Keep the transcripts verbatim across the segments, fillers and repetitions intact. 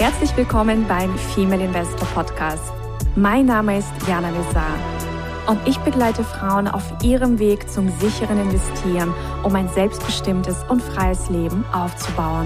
Herzlich willkommen beim Female Investor Podcast. Mein Name ist Jana Lezar und ich begleite Frauen auf ihrem Weg zum sicheren Investieren, um ein selbstbestimmtes und freies Leben aufzubauen.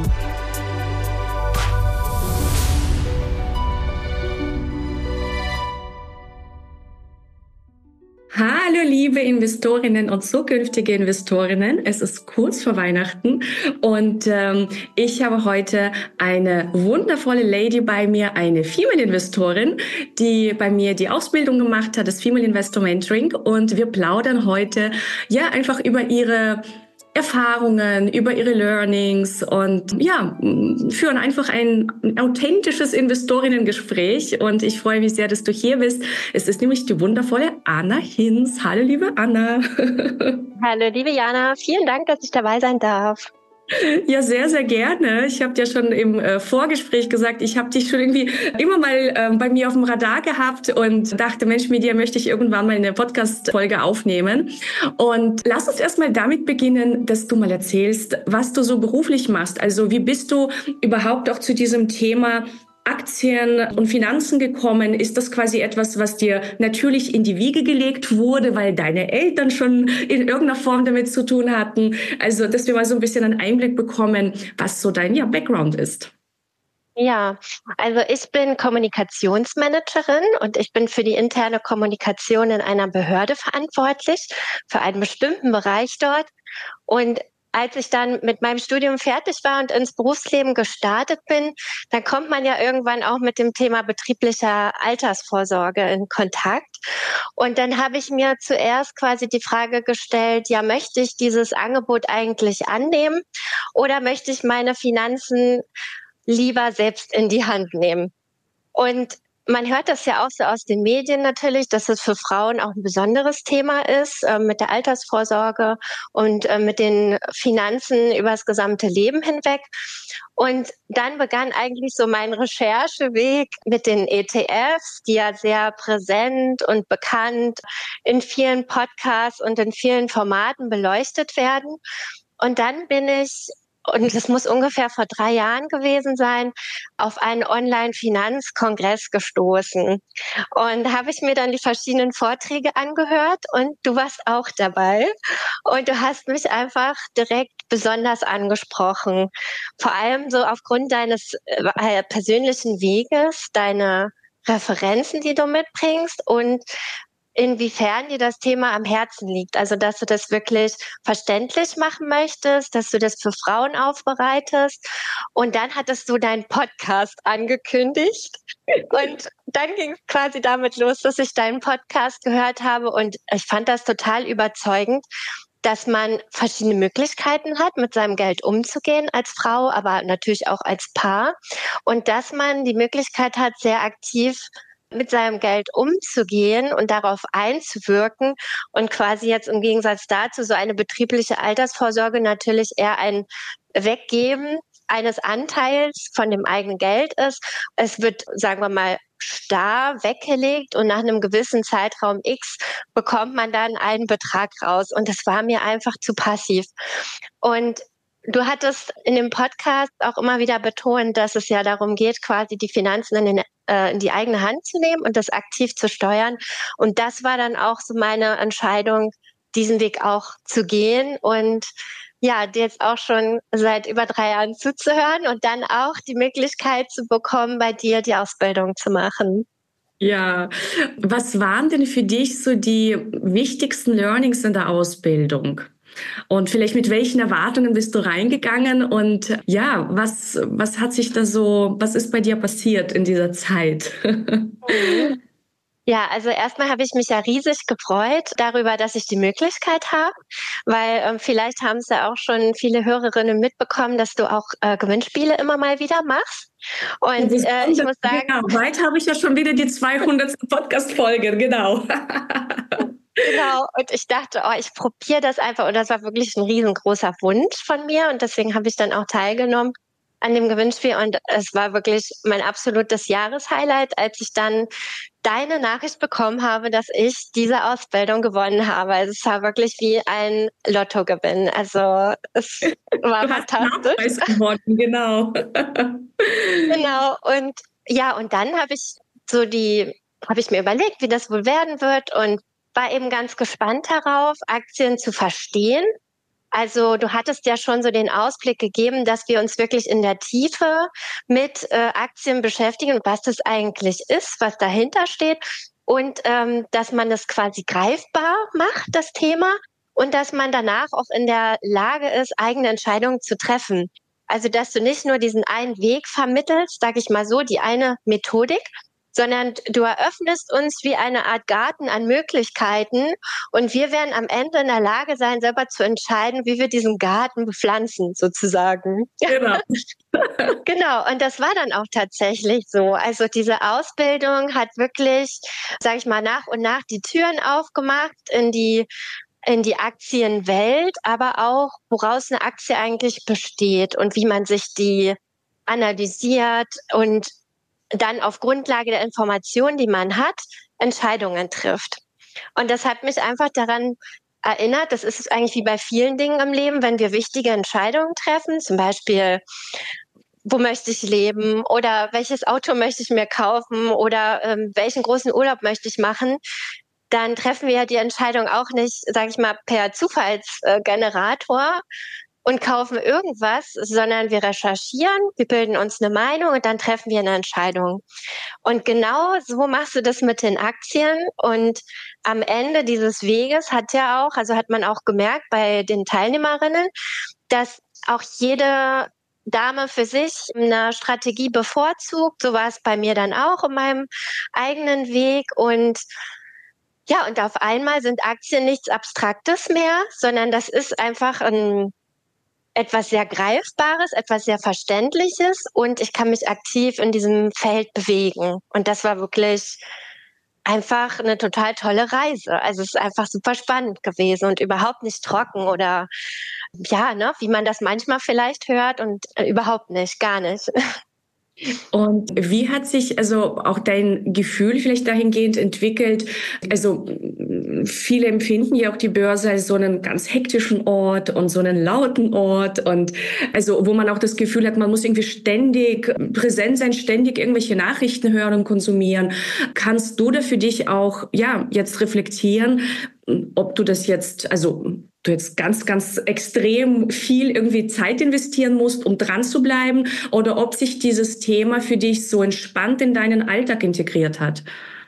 Hallo liebe Investorinnen und zukünftige Investorinnen, es ist kurz vor Weihnachten und ähm, ich habe heute eine wundervolle Lady bei mir, eine Female Investorin, die bei mir die Ausbildung gemacht hat, das Female Investor Mentoring, und wir plaudern heute ja einfach über ihre Erfahrungen, über ihre Learnings und ja, führen einfach ein authentisches Investorinnengespräch, und ich freue mich sehr, dass du hier bist. Es ist nämlich die wundervolle Anna Hinz. Hallo liebe Anna. Hallo liebe Jana, vielen Dank, dass ich dabei sein darf. Ja, sehr, sehr gerne. Ich habe dir schon im äh, Vorgespräch gesagt, ich habe dich schon irgendwie immer mal äh, bei mir auf dem Radar gehabt und dachte, Mensch, mit dir möchte ich irgendwann mal eine Podcast-Folge aufnehmen. Und lass uns erstmal damit beginnen, dass du mal erzählst, was du so beruflich machst. Also wie bist du überhaupt auch zu diesem Thema Aktien und Finanzen gekommen? Ist das quasi etwas, was dir natürlich in die Wiege gelegt wurde, weil deine Eltern schon in irgendeiner Form damit zu tun hatten? Also, dass wir mal so ein bisschen einen Einblick bekommen, was so dein ja, Background ist. Ja, also ich bin Kommunikationsmanagerin und ich bin für die interne Kommunikation in einer Behörde verantwortlich, für einen bestimmten Bereich dort. Und als ich dann mit meinem Studium fertig war und ins Berufsleben gestartet bin, dann kommt man ja irgendwann auch mit dem Thema betrieblicher Altersvorsorge in Kontakt. Und dann habe ich mir zuerst quasi die Frage gestellt, ja, möchte ich dieses Angebot eigentlich annehmen oder möchte ich meine Finanzen lieber selbst in die Hand nehmen? Und man hört das ja auch so aus den Medien natürlich, dass es für Frauen auch ein besonderes Thema ist, äh, mit der Altersvorsorge und äh, mit den Finanzen über das gesamte Leben hinweg. Und dann begann eigentlich so mein Rechercheweg mit den E T Fs, die ja sehr präsent und bekannt in vielen Podcasts und in vielen Formaten beleuchtet werden. Und dann bin ich, und das muss ungefähr vor drei Jahren gewesen sein, auf einen Online-Finanzkongress gestoßen. Und da habe ich mir dann die verschiedenen Vorträge angehört und du warst auch dabei. Und du hast mich einfach direkt besonders angesprochen. Vor allem so aufgrund deines äh, persönlichen Weges, deine Referenzen, die du mitbringst und inwiefern dir das Thema am Herzen liegt. Also, dass du das wirklich verständlich machen möchtest, dass du das für Frauen aufbereitest. Und dann hattest du deinen Podcast angekündigt. Und dann ging es quasi damit los, dass ich deinen Podcast gehört habe. Und ich fand das total überzeugend, dass man verschiedene Möglichkeiten hat, mit seinem Geld umzugehen als Frau, aber natürlich auch als Paar. Und dass man die Möglichkeit hat, sehr aktiv mit seinem Geld umzugehen und darauf einzuwirken und quasi jetzt im Gegensatz dazu so eine betriebliche Altersvorsorge natürlich eher ein Weggeben eines Anteils von dem eigenen Geld ist. Es wird, sagen wir mal, starr weggelegt und nach einem gewissen Zeitraum X bekommt man dann einen Betrag raus. Und das war mir einfach zu passiv. Und du hattest in dem Podcast auch immer wieder betont, dass es ja darum geht, quasi die Finanzen in, den, äh, in die eigene Hand zu nehmen und das aktiv zu steuern. Und das war dann auch so meine Entscheidung, diesen Weg auch zu gehen und ja, dir jetzt auch schon seit über drei Jahren zuzuhören und dann auch die Möglichkeit zu bekommen, bei dir die Ausbildung zu machen. Ja, was waren denn für dich so die wichtigsten Learnings in der Ausbildung? Und vielleicht mit welchen Erwartungen bist du reingegangen? Und ja, was, was hat sich da so, was ist bei dir passiert in dieser Zeit? Ja, also erstmal habe ich mich ja riesig gefreut darüber, dass ich die Möglichkeit habe, weil ähm, vielleicht haben es ja auch schon viele Hörerinnen mitbekommen, dass du auch äh, Gewinnspiele immer mal wieder machst. Und äh, ich muss sagen, genau, bald habe ich ja schon wieder die zweihundertste Podcast-Folge, genau. Genau, und ich dachte, oh, ich probiere das einfach. Und das war wirklich ein riesengroßer Wunsch von mir. Und deswegen habe ich dann auch teilgenommen. an dem Gewinnspiel und es war wirklich mein absolutes Jahreshighlight, als ich dann deine Nachricht bekommen habe, dass ich diese Ausbildung gewonnen habe. Also es war wirklich wie ein Lottogewinn. Also es war Du hast einen fantastisch. Nachweis gewonnen, genau. Genau. Und ja, und dann habe ich so die, habe ich mir überlegt, wie das wohl werden wird und war eben ganz gespannt darauf, Aktien zu verstehen. Also du hattest ja schon so den Ausblick gegeben, dass wir uns wirklich in der Tiefe mit äh, Aktien beschäftigen, was das eigentlich ist, was dahinter steht und ähm, dass man das quasi greifbar macht, das Thema, und dass man danach auch in der Lage ist, eigene Entscheidungen zu treffen. Also dass du nicht nur diesen einen Weg vermittelst, sage ich mal so, die eine Methodik, sondern du eröffnest uns wie eine Art Garten an Möglichkeiten und wir werden am Ende in der Lage sein, selber zu entscheiden, wie wir diesen Garten bepflanzen, sozusagen. Genau. Genau, und das war dann auch tatsächlich so. Also diese Ausbildung hat wirklich, sage ich mal, nach und nach die Türen aufgemacht in die in die Aktienwelt, aber auch, woraus eine Aktie eigentlich besteht und wie man sich die analysiert und dann auf Grundlage der Informationen, die man hat, Entscheidungen trifft. Und das hat mich einfach daran erinnert, das ist eigentlich wie bei vielen Dingen im Leben, wenn wir wichtige Entscheidungen treffen, zum Beispiel, wo möchte ich leben oder welches Auto möchte ich mir kaufen oder ähm, welchen großen Urlaub möchte ich machen, dann treffen wir ja die Entscheidung auch nicht, sage ich mal, per Zufallsgenerator und kaufen irgendwas, sondern wir recherchieren, wir bilden uns eine Meinung und dann treffen wir eine Entscheidung. Und genau so machst du das mit den Aktien. Und am Ende dieses Weges hat ja auch, also hat man auch gemerkt bei den Teilnehmerinnen, dass auch jede Dame für sich eine Strategie bevorzugt. So war es bei mir dann auch in meinem eigenen Weg. Und ja, und auf einmal sind Aktien nichts Abstraktes mehr, sondern das ist einfach ein etwas sehr Greifbares, etwas sehr Verständliches und ich kann mich aktiv in diesem Feld bewegen. Und das war wirklich einfach eine total tolle Reise. Also es ist einfach super spannend gewesen und überhaupt nicht trocken oder ja, ne, wie man das manchmal vielleicht hört und äh, überhaupt nicht, gar nicht. Und wie hat sich also auch dein Gefühl vielleicht dahingehend entwickelt? Also viele empfinden ja auch die Börse als so einen ganz hektischen Ort und so einen lauten Ort und also wo man auch das Gefühl hat, man muss irgendwie ständig präsent sein, ständig irgendwelche Nachrichten hören und konsumieren. Kannst du da für dich auch ja jetzt reflektieren, ob du das jetzt, also du jetzt ganz, ganz extrem viel irgendwie Zeit investieren musst, um dran zu bleiben, oder ob sich dieses Thema für dich so entspannt in deinen Alltag integriert hat?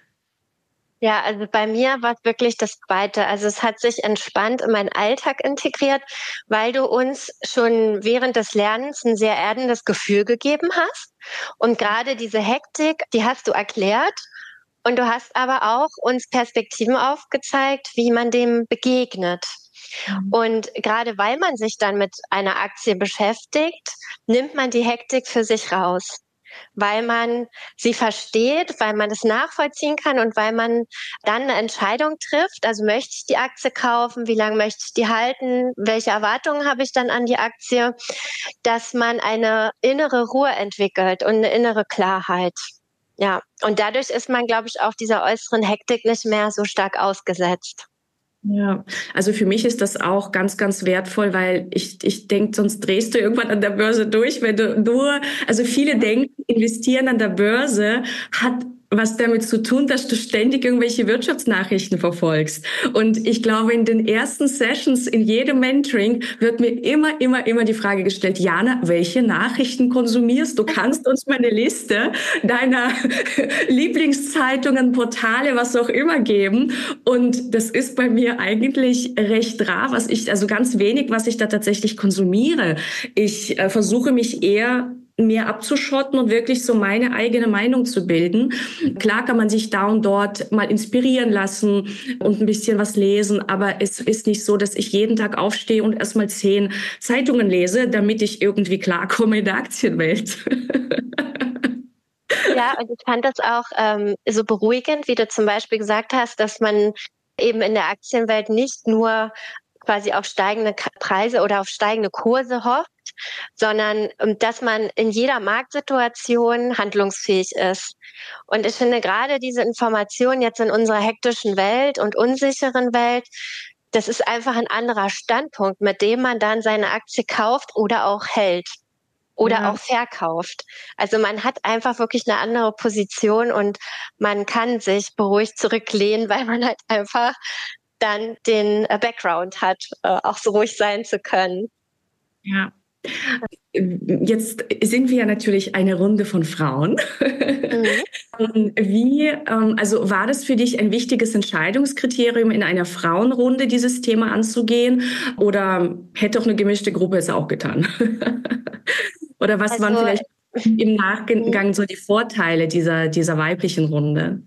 Ja, also bei mir war es wirklich das Zweite. Also es hat sich entspannt in meinen Alltag integriert, weil du uns schon während des Lernens ein sehr erdendes Gefühl gegeben hast. Und gerade diese Hektik, die hast du erklärt. Und du hast aber auch uns Perspektiven aufgezeigt, wie man dem begegnet. Und gerade weil man sich dann mit einer Aktie beschäftigt, nimmt man die Hektik für sich raus, weil man sie versteht, weil man es nachvollziehen kann und weil man dann eine Entscheidung trifft. Also möchte ich die Aktie kaufen? Wie lange möchte ich die halten? Welche Erwartungen habe ich dann an die Aktie? Dass man eine innere Ruhe entwickelt und eine innere Klarheit. Ja, und dadurch ist man, glaube ich, auch dieser äußeren Hektik nicht mehr so stark ausgesetzt. Ja, also für mich ist das auch ganz, ganz wertvoll, weil ich, ich denke, sonst drehst du irgendwann an der Börse durch, wenn du nur, also viele denken, investieren an der Börse hat was damit zu tun, dass du ständig irgendwelche Wirtschaftsnachrichten verfolgst. Und ich glaube, in den ersten Sessions, in jedem Mentoring, wird mir immer, immer, immer die Frage gestellt, Jana, welche Nachrichten konsumierst du? Kannst uns mal eine Liste deiner Lieblingszeitungen, Portale, was auch immer geben? Und das ist bei mir eigentlich recht rar, was ich, also ganz wenig, was ich da tatsächlich konsumiere. Ich äh, versuche mich eher mehr abzuschotten und wirklich so meine eigene Meinung zu bilden. Klar kann man sich da und dort mal inspirieren lassen und ein bisschen was lesen, aber es ist nicht so, dass ich jeden Tag aufstehe und erstmal zehn Zeitungen lese, damit ich irgendwie klarkomme in der Aktienwelt. Ja, und ich fand das auch ähm, so beruhigend, wie du zum Beispiel gesagt hast, dass man eben in der Aktienwelt nicht nur quasi auf steigende Preise oder auf steigende Kurse hofft, sondern dass man in jeder Marktsituation handlungsfähig ist. Und ich finde gerade diese Information jetzt in unserer hektischen Welt und unsicheren Welt, das ist einfach ein anderer Standpunkt, mit dem man dann seine Aktie kauft oder auch hält oder Ja. auch verkauft. Also man hat einfach wirklich eine andere Position und man kann sich beruhigt zurücklehnen, weil man halt einfach dann den Background hat, auch so ruhig sein zu können. Ja. Jetzt sind wir ja natürlich eine Runde von Frauen. Mhm. Wie, also war das für dich ein wichtiges Entscheidungskriterium, in einer Frauenrunde dieses Thema anzugehen? Oder hätte auch eine gemischte Gruppe es auch getan? Oder was also, waren vielleicht im Nachgang so die Vorteile dieser, dieser weiblichen Runde?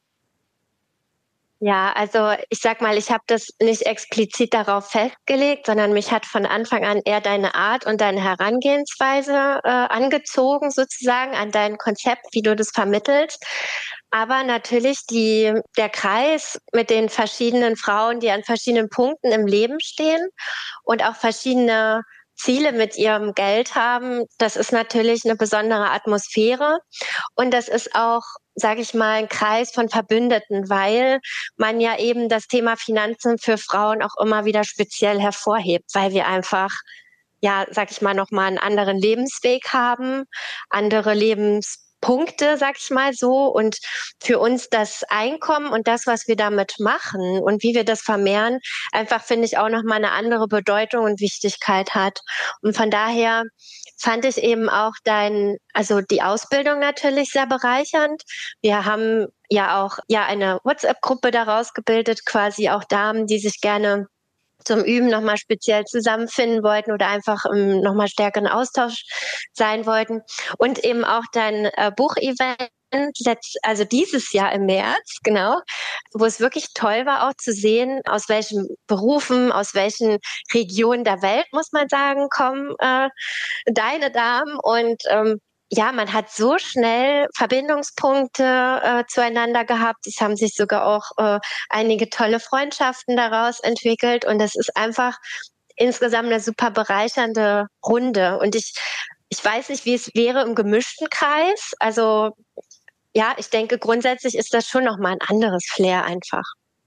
Ja, also ich sag mal, ich habe das nicht explizit darauf festgelegt, sondern mich hat von Anfang an eher deine Art und deine Herangehensweise äh, angezogen, sozusagen, an dein Konzept, wie du das vermittelst. Aber natürlich die, der Kreis mit den verschiedenen Frauen, die an verschiedenen Punkten im Leben stehen und auch verschiedene Ziele mit ihrem Geld haben, das ist natürlich eine besondere Atmosphäre. Und das ist auch, sage ich mal, ein Kreis von Verbündeten, weil man ja eben das Thema Finanzen für Frauen auch immer wieder speziell hervorhebt, weil wir einfach, ja, sag ich mal, nochmal einen anderen Lebensweg haben, andere Lebenspunkte, sag ich mal so. Und für uns das Einkommen und das, was wir damit machen und wie wir das vermehren, einfach, finde ich, auch nochmal eine andere Bedeutung und Wichtigkeit hat. Und von daher fand ich eben auch dein, also die Ausbildung natürlich sehr bereichernd. Wir haben ja auch ja eine WhatsApp-Gruppe daraus gebildet, quasi auch Damen, die sich gerne zum Üben nochmal speziell zusammenfinden wollten oder einfach im nochmal stärkeren Austausch sein wollten. Und eben auch dein äh, Buchevent, also dieses Jahr im März, genau, wo es wirklich toll war, auch zu sehen, aus welchen Berufen, aus welchen Regionen der Welt, muss man sagen, kommen äh, deine Damen. Und ähm, ja, man hat so schnell Verbindungspunkte äh, zueinander gehabt. Es haben sich sogar auch äh, einige tolle Freundschaften daraus entwickelt. Und das ist einfach insgesamt eine super bereichernde Runde. Und ich, ich weiß nicht, wie es wäre im gemischten Kreis. Also ja, ich denke, grundsätzlich ist das schon nochmal ein anderes Flair einfach.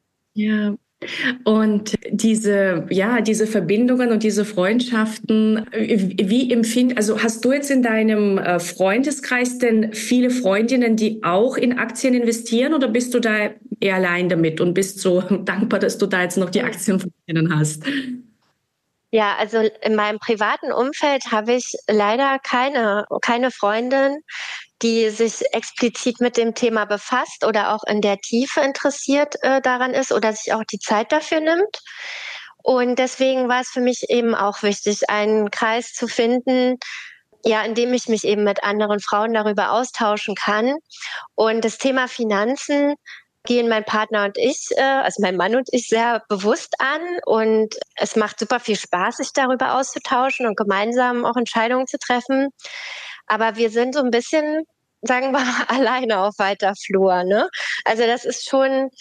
Ja. Und diese, ja, diese Verbindungen und diese Freundschaften, wie empfind, also hast du jetzt in deinem Freundeskreis denn viele Freundinnen, die auch in Aktien investieren, oder bist du da eher allein damit und bist so dankbar, dass du da jetzt noch die Aktienfreundinnen hast? Ja, also in meinem privaten Umfeld habe ich leider keine, keine Freundin, die sich explizit mit dem Thema befasst oder auch in der Tiefe interessiert äh, daran ist oder sich auch die Zeit dafür nimmt. Und deswegen war es für mich eben auch wichtig, einen Kreis zu finden, ja, in dem ich mich eben mit anderen Frauen darüber austauschen kann. Und das Thema Finanzen gehen mein Partner und ich, äh, also mein Mann und ich, sehr bewusst an. Und es macht super viel Spaß, sich darüber auszutauschen und gemeinsam auch Entscheidungen zu treffen. Aber wir sind so ein bisschen, sagen wir mal, alleine auf weiter Flur, ne? Also das ist schon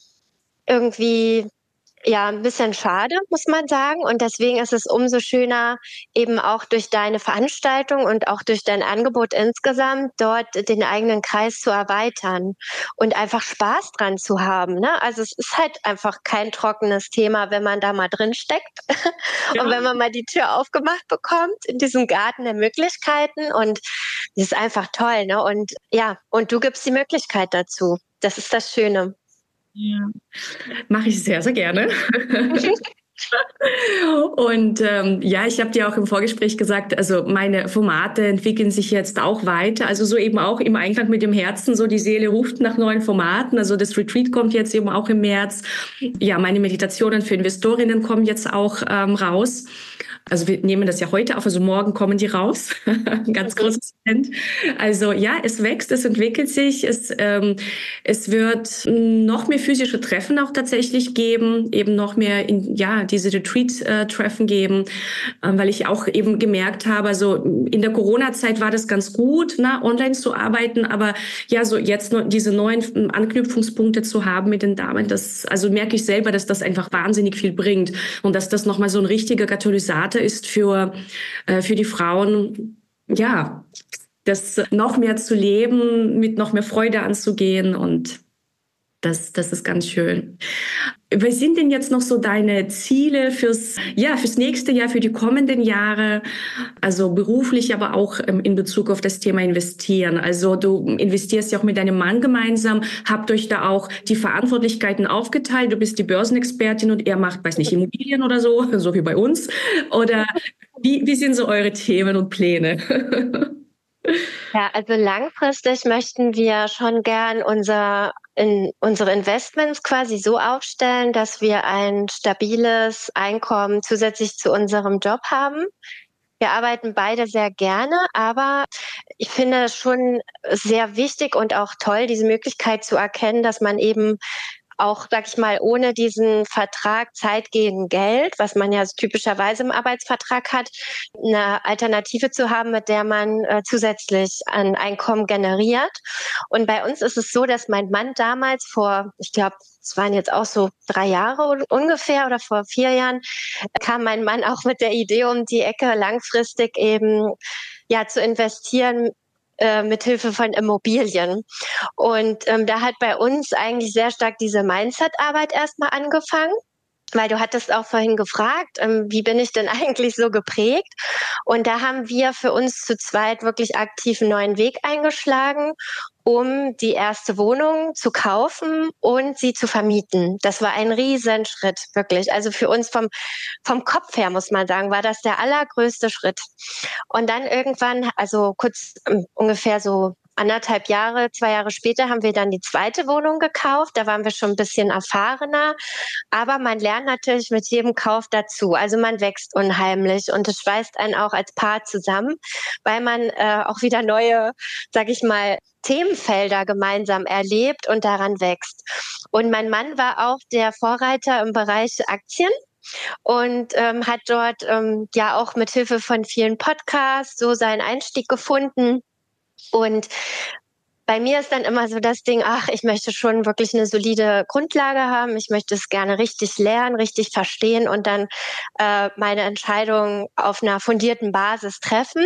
irgendwie ja ein bisschen schade, muss man sagen. Und deswegen ist es umso schöner, eben auch durch deine Veranstaltung und auch durch dein Angebot insgesamt dort den eigenen Kreis zu erweitern und einfach Spaß dran zu haben, ne? Also es ist halt einfach kein trockenes Thema, wenn man da mal drin steckt ja. Und wenn man mal die Tür aufgemacht bekommt in diesem Garten der Möglichkeiten, und das ist einfach toll, ne? Und ja, und du gibst die Möglichkeit dazu. Das ist das Schöne. Ja, mache ich sehr, sehr gerne. Und ähm, ja, ich habe dir auch im Vorgespräch gesagt, also meine Formate entwickeln sich jetzt auch weiter, also so eben auch im Einklang mit dem Herzen, so die Seele ruft nach neuen Formaten, also das Retreat kommt jetzt eben auch im März, ja, meine Meditationen für Investorinnen kommen jetzt auch ähm, raus. Also wir nehmen das ja heute auf, also morgen kommen die raus. Ein ganz okay. großes Event. Also ja, es wächst, es entwickelt sich, es, ähm, es wird noch mehr physische Treffen auch tatsächlich geben, eben noch mehr in, ja, diese diese Retreat-Treffen geben, äh, weil ich auch eben gemerkt habe, also in der Corona-Zeit war das ganz gut, ne, online zu arbeiten, aber ja, so jetzt noch diese neuen Anknüpfungspunkte zu haben mit den Damen, das, also merke ich selber, dass das einfach wahnsinnig viel bringt und dass das nochmal so ein richtiger Katalysator ist für, äh, für die Frauen, ja, das noch mehr zu leben, mit noch mehr Freude anzugehen und das, das ist ganz schön. Was sind denn jetzt noch so deine Ziele fürs, ja, fürs nächste Jahr, für die kommenden Jahre? Also beruflich, aber auch ähm, in Bezug auf das Thema Investieren. Also du investierst ja auch mit deinem Mann gemeinsam. Habt euch da auch die Verantwortlichkeiten aufgeteilt? Du bist die Börsenexpertin und er macht, weiß nicht, Immobilien oder so, so wie bei uns. Oder wie, wie sind so eure Themen und Pläne? Ja, also langfristig möchten wir schon gern unser, in, unsere Investments quasi so aufstellen, dass wir ein stabiles Einkommen zusätzlich zu unserem Job haben. Wir arbeiten beide sehr gerne, aber ich finde es schon sehr wichtig und auch toll, diese Möglichkeit zu erkennen, dass man eben auch, sag ich mal, ohne diesen Vertrag Zeit gegen Geld, was man ja typischerweise im Arbeitsvertrag hat, eine Alternative zu haben, mit der man äh, zusätzlich ein Einkommen generiert. Und bei uns ist es so, dass mein Mann damals vor, ich glaube, es waren jetzt auch so drei Jahre ungefähr oder vor vier Jahren, kam mein Mann auch mit der Idee um die Ecke, langfristig eben ja zu investieren äh, mit Hilfe von Immobilien. Und ähm, da hat bei uns eigentlich sehr stark diese Mindset-Arbeit erstmal angefangen. Weil du hattest auch vorhin gefragt, ähm, wie bin ich denn eigentlich so geprägt? Und da haben wir für uns zu zweit wirklich aktiv einen neuen Weg eingeschlagen, um die erste Wohnung zu kaufen und sie zu vermieten. Das war ein Riesenschritt, wirklich. Also für uns vom, vom Kopf her, muss man sagen, war das der allergrößte Schritt. Und dann irgendwann, also kurz ähm, ungefähr so anderthalb Jahre, zwei Jahre später haben wir dann die zweite Wohnung gekauft. Da waren wir schon ein bisschen erfahrener. Aber man lernt natürlich mit jedem Kauf dazu. Also man wächst unheimlich und es schweißt einen auch als Paar zusammen, weil man äh, auch wieder neue, sag ich mal, Themenfelder gemeinsam erlebt und daran wächst. Und mein Mann war auch der Vorreiter im Bereich Aktien und ähm, hat dort ähm, ja auch mit Hilfe von vielen Podcasts so seinen Einstieg gefunden. Und bei mir ist dann immer so das Ding, ach, ich möchte schon wirklich eine solide Grundlage haben. Ich möchte es gerne richtig lernen, richtig verstehen und dann äh, meine Entscheidung auf einer fundierten Basis treffen.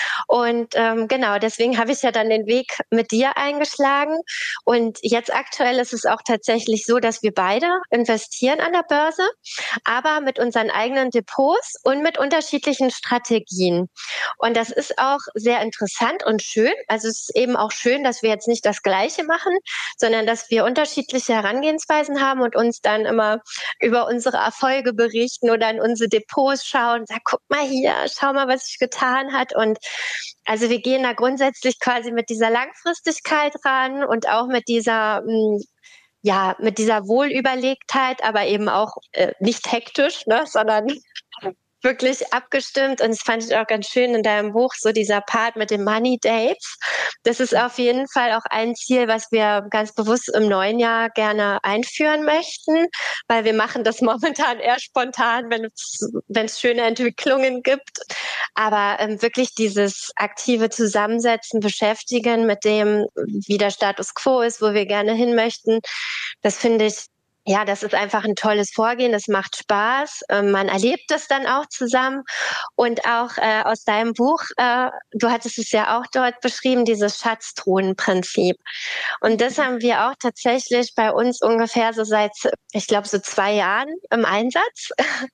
Und ähm, genau, deswegen habe ich ja dann den Weg mit dir eingeschlagen. Und jetzt aktuell ist es auch tatsächlich so, dass wir beide investieren an der Börse, aber mit unseren eigenen Depots und mit unterschiedlichen Strategien. Und das ist auch sehr interessant und schön. Also es ist eben auch schön, dass wir jetzt nicht das Gleiche machen, sondern dass wir unterschiedliche Herangehensweisen haben und uns dann immer über unsere Erfolge berichten oder in unsere Depots schauen, sag, guck mal hier, schau mal, was sich getan hat. Und also wir gehen da grundsätzlich quasi mit dieser Langfristigkeit ran und auch mit dieser mh, ja, mit dieser Wohlüberlegtheit, aber eben auch äh, nicht hektisch, ne, sondern wirklich abgestimmt. Und das fand ich auch ganz schön in deinem Buch, so dieser Part mit den Money Dates. Das ist auf jeden Fall auch ein Ziel, was wir ganz bewusst im neuen Jahr gerne einführen möchten, weil wir machen das momentan eher spontan, wenn es, wenn es schöne Entwicklungen gibt. Aber ähm, wirklich dieses aktive Zusammensetzen, Beschäftigen mit dem, wie der Status quo ist, wo wir gerne hin möchten, das finde ich, ja, das ist einfach ein tolles Vorgehen, das macht Spaß, ähm, man erlebt es dann auch zusammen und auch äh, aus deinem Buch, äh, du hattest es ja auch dort beschrieben, dieses Schatztruhenprinzip. Und das haben wir auch tatsächlich bei uns ungefähr so seit, ich glaube, so zwei Jahren im Einsatz.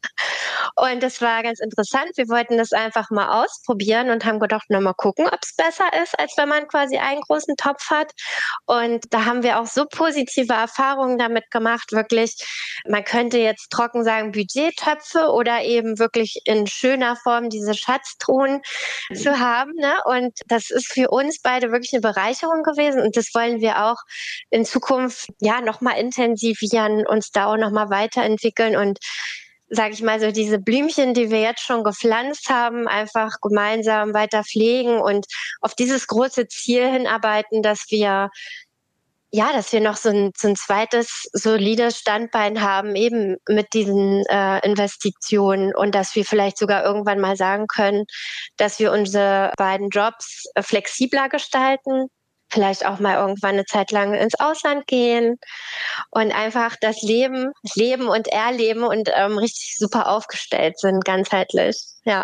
Und das war ganz interessant. Wir wollten das einfach mal ausprobieren und haben gedacht, na mal gucken, ob es besser ist, als wenn man quasi einen großen Topf hat. Und da haben wir auch so positive Erfahrungen damit gemacht, wirklich, man könnte jetzt trocken sagen, Budgettöpfe oder eben wirklich in schöner Form diese Schatztruhen mhm. zu haben. Ne? Und das ist für uns beide wirklich eine Bereicherung gewesen. Und das wollen wir auch in Zukunft ja nochmal intensivieren, uns da auch nochmal weiterentwickeln und sage ich mal, so diese Blümchen, die wir jetzt schon gepflanzt haben, einfach gemeinsam weiter pflegen und auf dieses große Ziel hinarbeiten, dass wir ja, dass wir noch so ein, so ein zweites solides Standbein haben, eben mit diesen äh, Investitionen und dass wir vielleicht sogar irgendwann mal sagen können, dass wir unsere beiden Jobs äh, flexibler gestalten, vielleicht auch mal irgendwann eine Zeit lang ins Ausland gehen und einfach das Leben, leben und erleben und ähm, richtig super aufgestellt sind, ganzheitlich. Ja.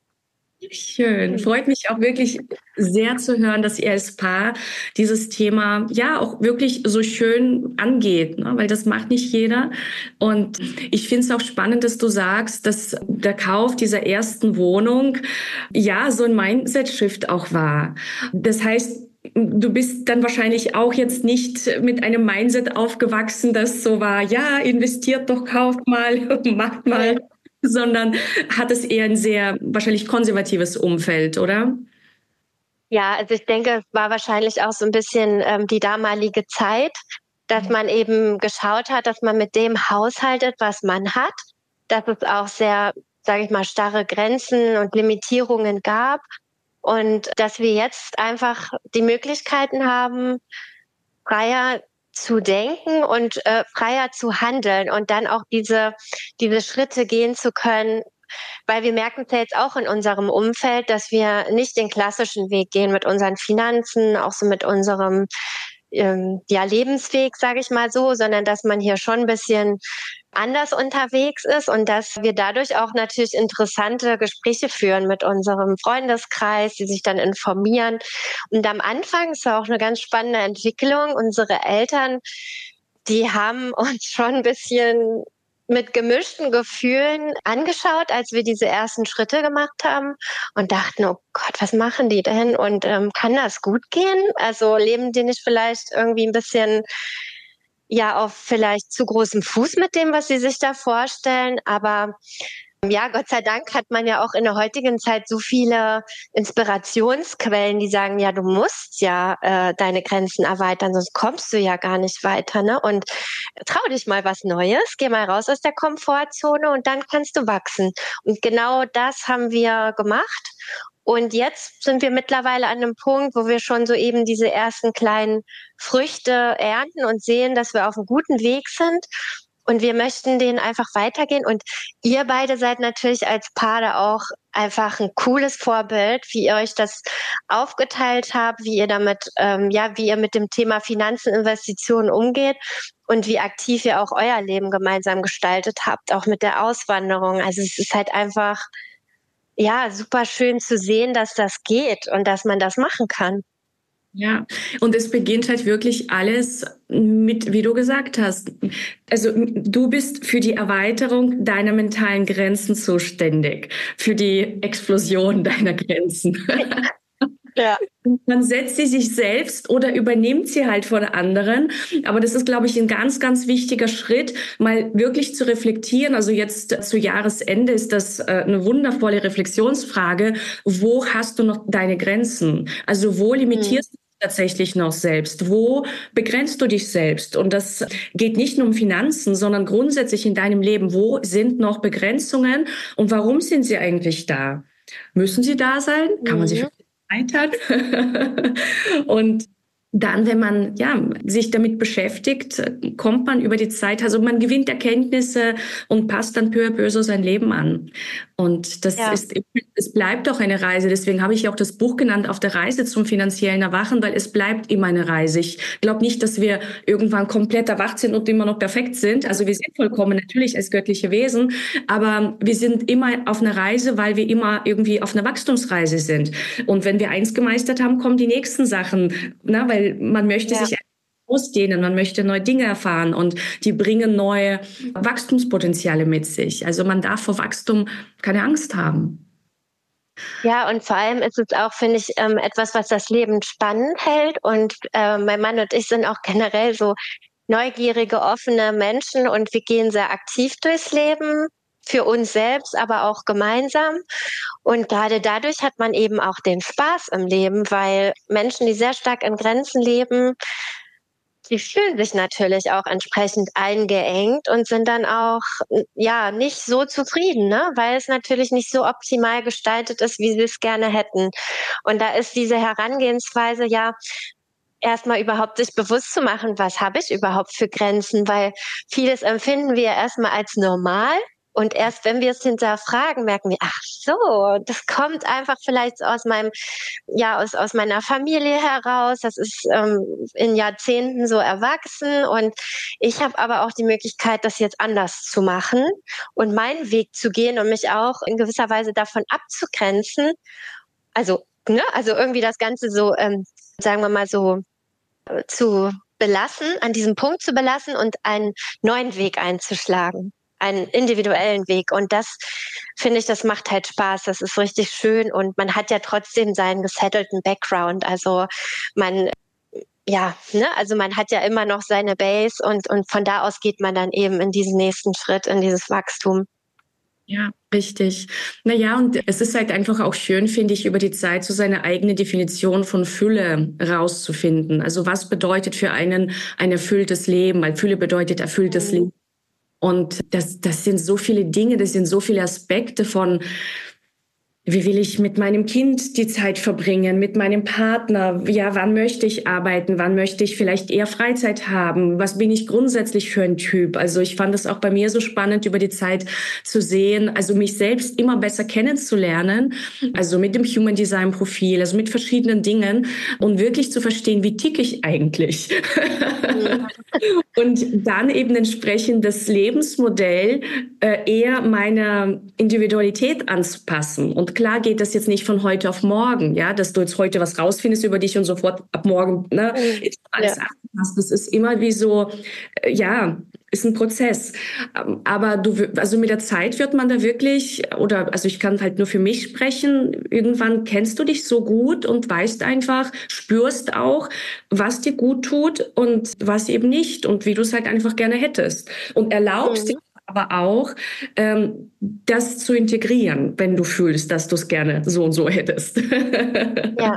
Schön. Freut mich auch wirklich sehr zu hören, dass ihr als Paar dieses Thema ja auch wirklich so schön angeht, ne? Weil das macht nicht jeder. Und ich finde es auch spannend, dass du sagst, dass der Kauf dieser ersten Wohnung ja so ein Mindset-Shift auch war. Das heißt, du bist dann wahrscheinlich auch jetzt nicht mit einem Mindset aufgewachsen, das so war, ja, investiert doch, kauft mal, macht mal. Sondern hat es eher ein sehr wahrscheinlich konservatives Umfeld, oder? Ja, also ich denke, es war wahrscheinlich auch so ein bisschen ähm, die damalige Zeit, dass man eben geschaut hat, dass man mit dem haushaltet, was man hat, dass es auch sehr, sage ich mal, starre Grenzen und Limitierungen gab und dass wir jetzt einfach die Möglichkeiten haben, freier zu denken und äh, freier zu handeln und dann auch diese, diese Schritte gehen zu können, weil wir merken es ja jetzt auch in unserem Umfeld, dass wir nicht den klassischen Weg gehen mit unseren Finanzen, auch so mit unserem ähm, ja, Lebensweg, sage ich mal so, sondern dass man hier schon ein bisschen anders unterwegs ist und dass wir dadurch auch natürlich interessante Gespräche führen mit unserem Freundeskreis, die sich dann informieren. Und am Anfang ist auch eine ganz spannende Entwicklung. Unsere Eltern, die haben uns schon ein bisschen mit gemischten Gefühlen angeschaut, als wir diese ersten Schritte gemacht haben und dachten, oh Gott, was machen die denn? Und ähm, kann das gut gehen? Also leben die nicht vielleicht irgendwie ein bisschen ja auf vielleicht zu großem Fuß mit dem, was sie sich da vorstellen? Aber ja, Gott sei Dank hat man ja auch in der heutigen Zeit so viele Inspirationsquellen, die sagen, ja, du musst ja äh, deine Grenzen erweitern, sonst kommst du ja gar nicht weiter, ne? Und trau dich mal was Neues, geh mal raus aus der Komfortzone und dann kannst du wachsen. Und genau das haben wir gemacht. Und jetzt sind wir mittlerweile an einem Punkt, wo wir schon so eben diese ersten kleinen Früchte ernten und sehen, dass wir auf einem guten Weg sind. Und wir möchten den einfach weitergehen. Und ihr beide seid natürlich als Paar da auch einfach ein cooles Vorbild, wie ihr euch das aufgeteilt habt, wie ihr damit, ähm, ja, wie ihr mit dem Thema Finanzen, Investitionen umgeht und wie aktiv ihr auch euer Leben gemeinsam gestaltet habt, auch mit der Auswanderung. Also es ist halt einfach, ja, super schön zu sehen, dass das geht und dass man das machen kann. Ja, und es beginnt halt wirklich alles mit, wie du gesagt hast. Also du bist für die Erweiterung deiner mentalen Grenzen zuständig, für die Explosion deiner Grenzen. Ja. Man setzt sie sich selbst oder übernimmt sie halt von anderen. Aber das ist, glaube ich, ein ganz, ganz wichtiger Schritt, mal wirklich zu reflektieren. Also jetzt zu Jahresende ist das eine wundervolle Reflexionsfrage. Wo hast du noch deine Grenzen? Also wo limitierst du dich tatsächlich noch selbst? Wo begrenzt du dich selbst? Und das geht nicht nur um Finanzen, sondern grundsätzlich in deinem Leben. Wo sind noch Begrenzungen und warum sind sie eigentlich da? Müssen sie da sein? Kann man sie erweitern? Und dann, wenn man ja sich damit beschäftigt, kommt man über die Zeit, also man gewinnt Erkenntnisse und passt dann peu à peu so sein Leben an. Und das Ja. ist, es bleibt auch eine Reise. Deswegen habe ich auch das Buch genannt, Auf der Reise zum finanziellen Erwachen, weil es bleibt immer eine Reise. Ich glaube nicht, dass wir irgendwann komplett erwacht sind und immer noch perfekt sind. Also wir sind vollkommen natürlich als göttliche Wesen, aber wir sind immer auf einer Reise, weil wir immer irgendwie auf einer Wachstumsreise sind. Und wenn wir eins gemeistert haben, kommen die nächsten Sachen, ne? Weil man möchte Ja. sich ausdehnen, man möchte neue Dinge erfahren und die bringen neue Wachstumspotenziale mit sich. Also man darf vor Wachstum keine Angst haben. Ja, und vor allem ist es auch, finde ich, ähm, etwas, was das Leben spannend hält. Und äh, mein Mann und ich sind auch generell so neugierige, offene Menschen und wir gehen sehr aktiv durchs Leben, für uns selbst, aber auch gemeinsam. Und gerade dadurch hat man eben auch den Spaß im Leben, weil Menschen, die sehr stark in Grenzen leben, die fühlen sich natürlich auch entsprechend eingeengt und sind dann auch ja nicht so zufrieden, ne? Weil es natürlich nicht so optimal gestaltet ist, wie sie es gerne hätten. Und da ist diese Herangehensweise ja erstmal überhaupt sich bewusst zu machen, was habe ich überhaupt für Grenzen, weil vieles empfinden wir erstmal als normal. Und erst wenn wir es hinterfragen, merken wir, ach so, das kommt einfach vielleicht aus meinem, ja, aus, aus meiner Familie heraus. Das ist ähm, in Jahrzehnten so erwachsen. Und ich habe aber auch die Möglichkeit, das jetzt anders zu machen und meinen Weg zu gehen und mich auch in gewisser Weise davon abzugrenzen. Also, ne, also irgendwie das Ganze so, ähm, sagen wir mal so, äh, zu belassen, an diesem Punkt zu belassen und einen neuen Weg einzuschlagen, einen individuellen Weg. Und das, finde ich, das macht halt Spaß. Das ist richtig schön und man hat ja trotzdem seinen gesettelten Background. Also man, ja, ne, also man hat ja immer noch seine Base und, und von da aus geht man dann eben in diesen nächsten Schritt, in dieses Wachstum. Ja, richtig. Naja, und es ist halt einfach auch schön, finde ich, über die Zeit so seine eigene Definition von Fülle rauszufinden. Also was bedeutet für einen ein erfülltes Leben? Weil Fülle bedeutet erfülltes Mhm. Leben. Und das, das sind so viele Dinge, das sind so viele Aspekte von, wie will ich mit meinem Kind die Zeit verbringen, mit meinem Partner? Ja, wann möchte ich arbeiten? Wann möchte ich vielleicht eher Freizeit haben? Was bin ich grundsätzlich für ein Typ? Also ich fand es auch bei mir so spannend, über die Zeit zu sehen, also mich selbst immer besser kennenzulernen, also mit dem Human Design Profil, also mit verschiedenen Dingen und wirklich zu verstehen, wie ticke ich eigentlich? Mhm. Und dann eben entsprechend das Lebensmodell äh, eher meiner Individualität anzupassen. Und klar geht das jetzt nicht von heute auf morgen, ja, dass du jetzt heute was rausfindest über dich und sofort ab morgen, ne, Mhm. ist alles Ja. angepasst. Das ist immer wie so, äh, ja, ist ein Prozess. Ähm, Aber du, also mit der Zeit wird man da wirklich, oder also ich kann halt nur für mich sprechen, irgendwann kennst du dich so gut und weißt einfach, spürst auch, was dir gut tut und was eben nicht und wie du es halt einfach gerne hättest. Und erlaubst dir Mhm. aber auch, ähm, das zu integrieren, wenn du fühlst, dass du es gerne so und so hättest. Ja.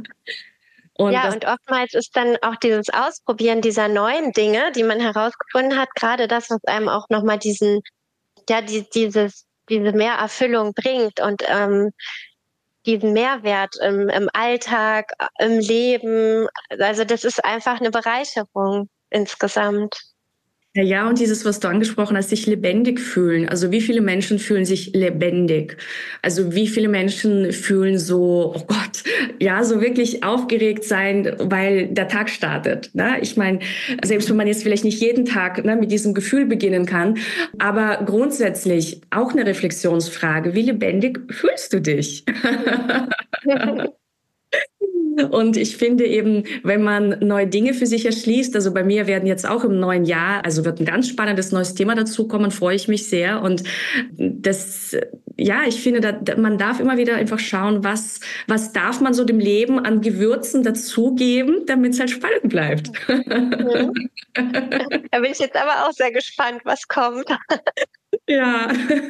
Und Ja, das, und oftmals ist dann auch dieses Ausprobieren dieser neuen Dinge, die man herausgefunden hat, gerade das, was einem auch nochmal diesen, ja, die, dieses, diese Mehrerfüllung bringt und ähm, diesen Mehrwert im, im Alltag, im Leben. Also das ist einfach eine Bereicherung insgesamt. ja, ja, und dieses, was du angesprochen hast, sich lebendig fühlen. Also wie viele Menschen fühlen sich lebendig? Also wie viele Menschen fühlen so, oh Gott, ja, so wirklich aufgeregt sein, weil der Tag startet. Ne? Ich meine, selbst wenn man jetzt vielleicht nicht jeden Tag ne, mit diesem Gefühl beginnen kann, aber grundsätzlich auch eine Reflexionsfrage, wie lebendig fühlst du dich? Und ich finde eben, wenn man neue Dinge für sich erschließt, also bei mir werden jetzt auch im neuen Jahr, also wird ein ganz spannendes neues Thema dazukommen, freue ich mich sehr. Und das, ja, ich finde, da, man darf immer wieder einfach schauen, was, was darf man so dem Leben an Gewürzen dazugeben, damit es halt spannend bleibt. Mhm. Da bin ich jetzt aber auch sehr gespannt, was kommt. Ja,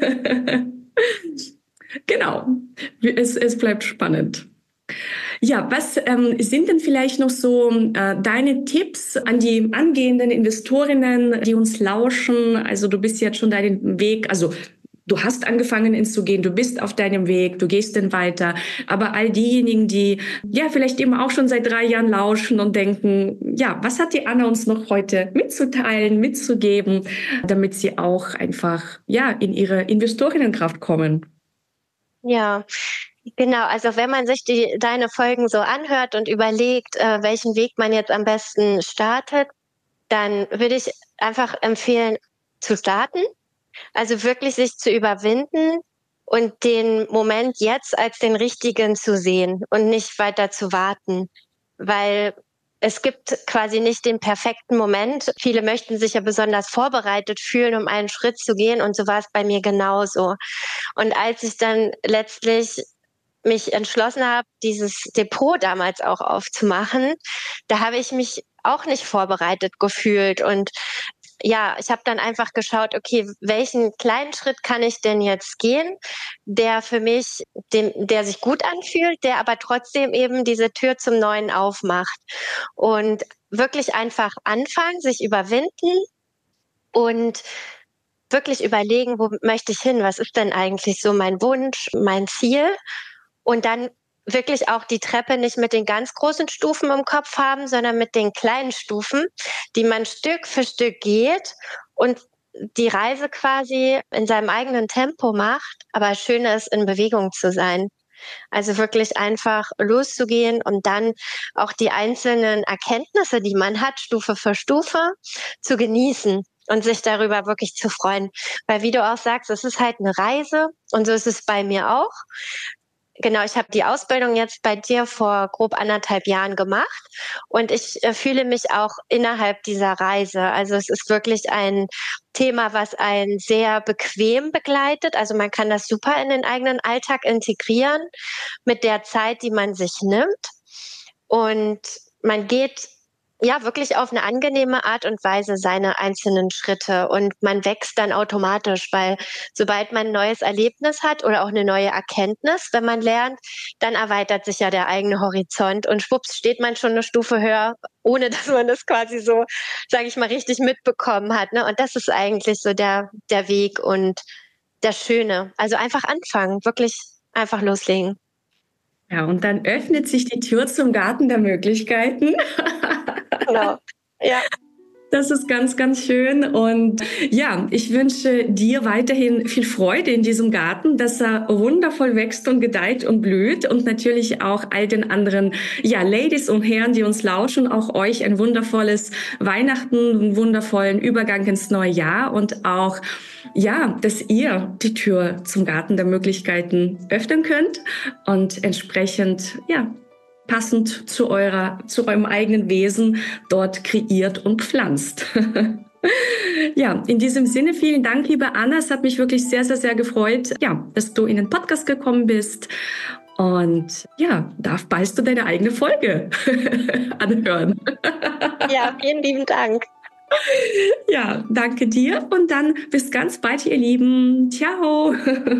genau. Es, es bleibt spannend. Ja, was ähm, sind denn vielleicht noch so äh, deine Tipps an die angehenden Investorinnen, die uns lauschen? Also du bist jetzt schon deinen Weg, also du hast angefangen ins zu gehen, du bist auf deinem Weg, du gehst denn weiter. Aber all diejenigen, die ja vielleicht eben auch schon seit drei Jahren lauschen und denken, ja, was hat die Anna uns noch heute mitzuteilen, mitzugeben, damit sie auch einfach ja in ihre Investorinnenkraft kommen? Ja, genau. Also wenn man sich die, deine Folgen so anhört und überlegt, äh, welchen Weg man jetzt am besten startet, dann würde ich einfach empfehlen, zu starten. Also wirklich sich zu überwinden und den Moment jetzt als den richtigen zu sehen und nicht weiter zu warten, weil es gibt quasi nicht den perfekten Moment. Viele möchten sich ja besonders vorbereitet fühlen, um einen Schritt zu gehen, und so war es bei mir genauso. Und als ich dann letztlich mich entschlossen habe, dieses Depot damals auch aufzumachen, da habe ich mich auch nicht vorbereitet gefühlt. Und ja, ich habe dann einfach geschaut, okay, welchen kleinen Schritt kann ich denn jetzt gehen, der für mich, dem, der sich gut anfühlt, der aber trotzdem eben diese Tür zum Neuen aufmacht. Und wirklich einfach anfangen, sich überwinden und wirklich überlegen, wo möchte ich hin? Was ist denn eigentlich so mein Wunsch, mein Ziel? Und dann wirklich auch die Treppe nicht mit den ganz großen Stufen im Kopf haben, sondern mit den kleinen Stufen, die man Stück für Stück geht und die Reise quasi in seinem eigenen Tempo macht, aber schön ist, in Bewegung zu sein. Also wirklich einfach loszugehen und dann auch die einzelnen Erkenntnisse, die man hat, Stufe für Stufe, zu genießen und sich darüber wirklich zu freuen. Weil wie du auch sagst, es ist halt eine Reise und so ist es bei mir auch. Genau, ich habe die Ausbildung jetzt bei dir vor grob anderthalb Jahren gemacht und ich äh, fühle mich auch innerhalb dieser Reise. Also es ist wirklich ein Thema, was einen sehr bequem begleitet. Also man kann das super in den eigenen Alltag integrieren mit der Zeit, die man sich nimmt. Und man geht ja wirklich auf eine angenehme Art und Weise seine einzelnen Schritte und man wächst dann automatisch, weil sobald man ein neues Erlebnis hat oder auch eine neue Erkenntnis, wenn man lernt, dann erweitert sich ja der eigene Horizont und schwupps steht man schon eine Stufe höher, ohne dass man das quasi so, sage ich mal, richtig mitbekommen hat, ne? Und das ist eigentlich so der, der Weg und das Schöne. Also einfach anfangen, wirklich einfach loslegen. Ja, und dann öffnet sich die Tür zum Garten der Möglichkeiten. Genau. Ja. Das ist ganz, ganz schön. Und ja, ich wünsche dir weiterhin viel Freude in diesem Garten, dass er wundervoll wächst und gedeiht und blüht. Und natürlich auch all den anderen, ja, Ladies und Herren, die uns lauschen, auch euch ein wundervolles Weihnachten, einen wundervollen Übergang ins neue Jahr und auch, ja, dass ihr die Tür zum Garten der Möglichkeiten öffnen könnt und entsprechend, ja, passend zu eurer, zu eurem eigenen Wesen dort kreiert und pflanzt. Ja, in diesem Sinne vielen Dank, liebe Anna. Es hat mich wirklich sehr, sehr, sehr gefreut, ja, dass du in den Podcast gekommen bist. Und ja, darf bald du deine eigene Folge anhören. Ja, vielen lieben Dank. Ja, danke dir und dann bis ganz bald, ihr Lieben. Ciao.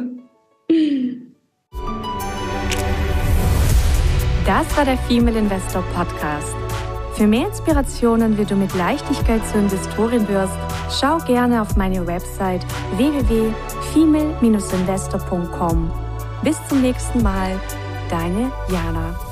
Das war der Female Investor Podcast. Für mehr Inspirationen, wie du mit Leichtigkeit zur Investorin wirst, schau gerne auf meine Website w w w punkt female Bindestrich investor punkt com. Bis zum nächsten Mal, deine Jana.